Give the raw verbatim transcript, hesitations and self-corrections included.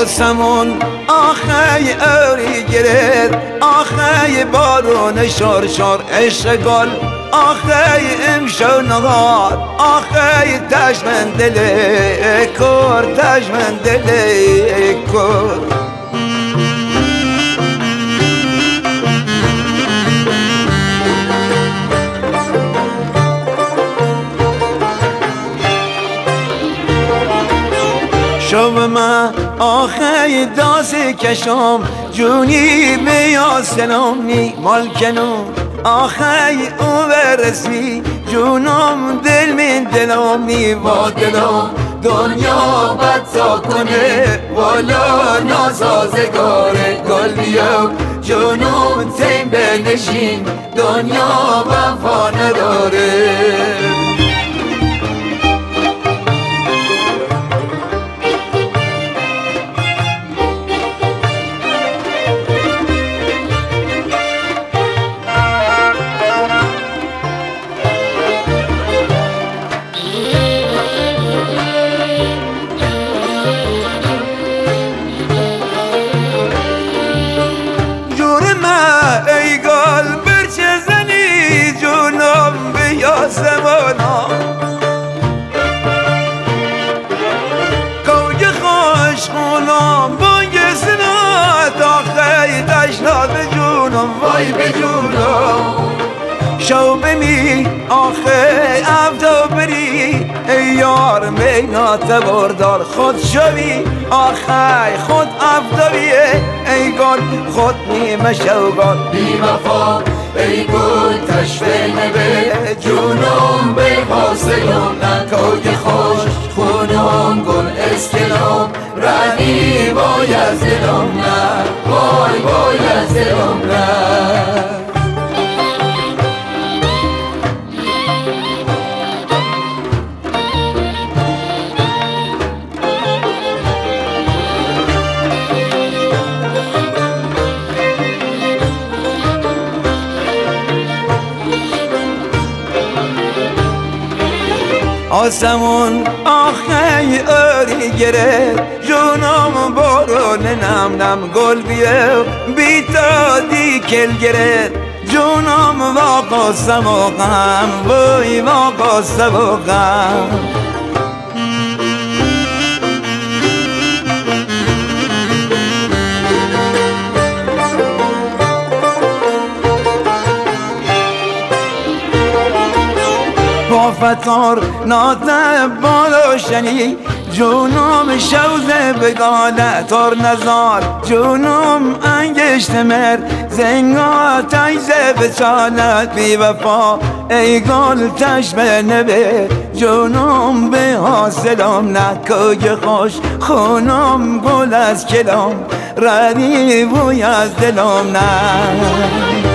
آسمون آخی اوری گرد، آخی بارون شار شار عشق گل، آخی امشو نهار، آخی تشمن دل کور، تشمن دل کور. شب من آخی داسی کشم جونی بیا سلامی مالکنم، آخی او برسی جونم دل من دلامی با دلم دنیا بدتا کنه والا ناسازگار گل بیا جونم تیم بنشین دنیا وفا نداره. ای گل برچه زنی جونم بیا زمانا، کوج خوش خونم بانگ سنات آخی تشنات به جونم وای به جونم. شو بمی آخی افتا بری ای یار مینات بردار خود شوی آخی خود افتا بیه ای گل خود نیمه شوگان بی وفا ای گل تشبه نبه جونم به حاصلم نکوی خوش خونم گل اسکلم رنی وای از دلم نه وای وای از دلم نه. آسمون آخی اوری گرد جونم بارون نم نم گل بیه بیتا دی کل گرد جونم واقع سباقم وی واقع سباقم. فتار ناته بالوشنی جونم شوزه بگاله تار نزار جونم انگشت مر زنگا تایزه بچالت بی وفا ای گل تشبه نبه جونم به حاصلم نکوی خوش خونم گل از کلام ردی بوی از دلم نه.